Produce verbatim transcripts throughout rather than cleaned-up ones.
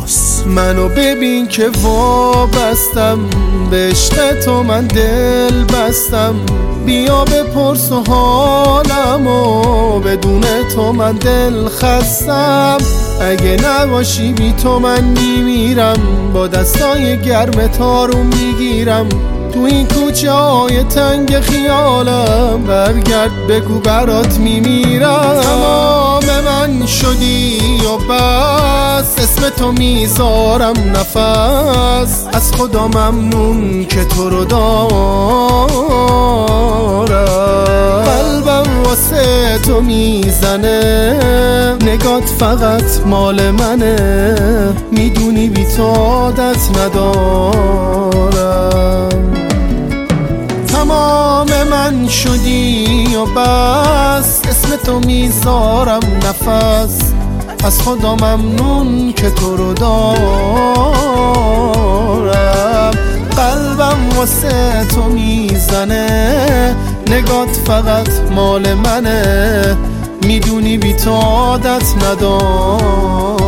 عباس. منو ببین که وابستم به عشق تو، من دل بستم. بیا بپرس و حالمو، بدون تو من دل خستم. اگه نباشی بی تو من میمیرم، با دستای گرم تارو میگیرم. تو این کوچه های تنگ خیالم، برگرد بگو برات میمیرم. تمام من شدی و بس، اسم تو میذارم نفس. از خدا ممنون که تو رو دارم. قلبم واسه تو میزنه، نگات فقط مال منه. میدونی بی تو عادت ندارم. تمام من شدی و بس، اسم تو میذارم نفس. از خدا ممنون که تو رو دارم. قلبم واسه تو میزنه، نگات فقط مال منه. میدونی بی تو عادت ندارم.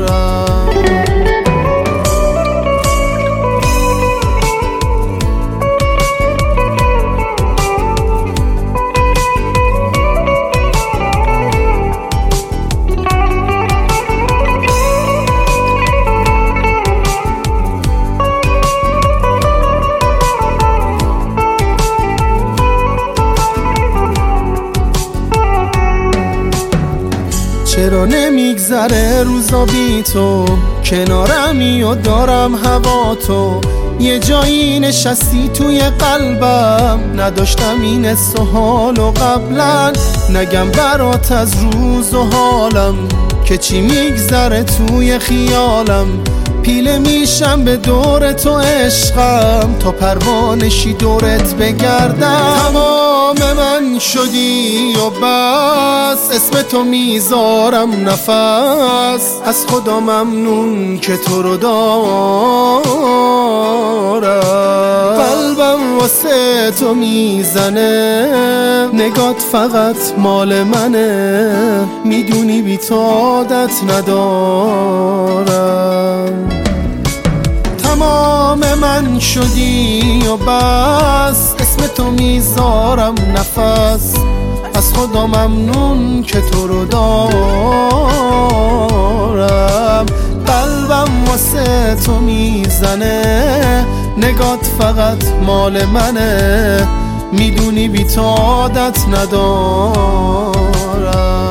چرا نمیگذره روزا بی تو، کنارمی و دارم هوا تو. یه جایی نشستی توی قلبم، نداشتم این حس و حالو قبلا. نگم برات از روز و حالم، که چی میگذره توی خیالم. پیله میشم به دور تو عشقم، تا پروانشی دورت بگردم. تمام من شدی و بس، اسم تو میذارم نفس. از خدا ممنون که تو رو دارم. قلبم واسه تو میزنه، نگات فقط مال منه. میدونی بی تو عادت ندارم. تمام من شدی و بس، اسم تو میذارم نفس. از خدا ممنون که تو رو دارم. قلبم واسه تو میزنه، نگات فقط مال منه. میدونی بی تو عادت ندارم.